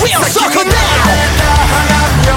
real sucker now.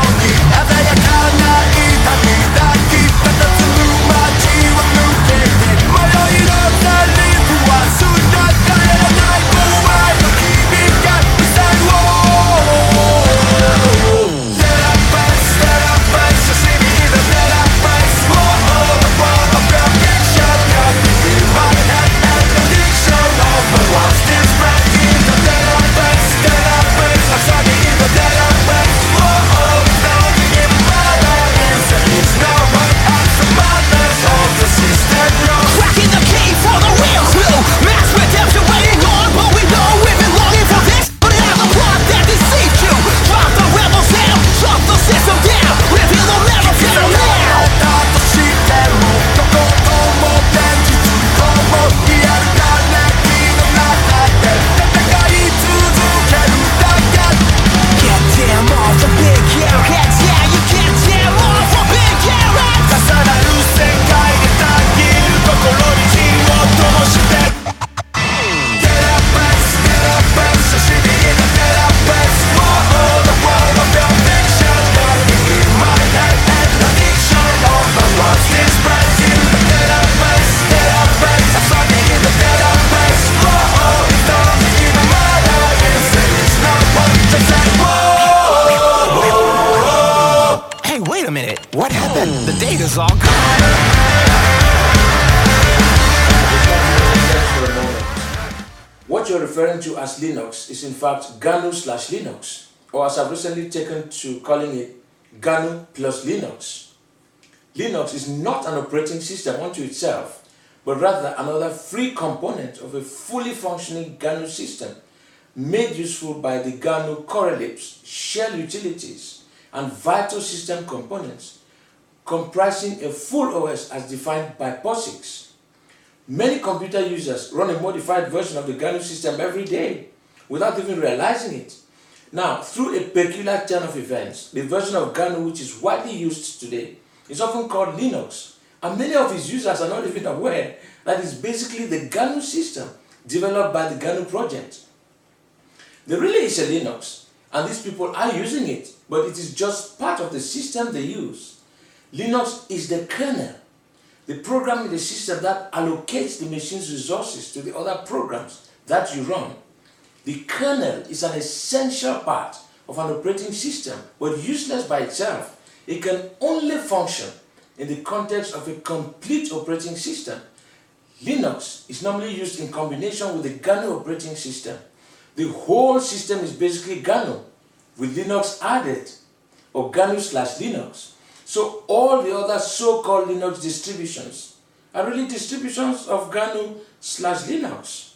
Wait a minute, what happened? The data's all gone. What you're referring to as Linux is in fact GNU/Linux, or as I've recently taken to calling it GNU plus Linux. Linux is not an operating system unto itself, but rather another free component of a fully functioning GNU system, made useful by the GNU correlates, shell utilities, and vital system components, comprising a full OS as defined by POSIX. Many computer users run a modified version of the GNU system every day without even realizing it. Now, through a peculiar turn of events, the version of GNU which is widely used today is often called Linux, and many of its users are not even aware that it's basically the GNU system developed by the GNU project. There really is a Linux, and these people are using it, but it is just part of the system they use. Linux is the kernel, the program in the system that allocates the machine's resources to the other programs that you run. The kernel is an essential part of an operating system, but useless by itself. It can only function in the context of a complete operating system. Linux is normally used in combination with the GNU operating system. The whole system is basically GNU, with Linux added, or GNU/Linux. So all the other so-called Linux distributions are really distributions of GNU/Linux.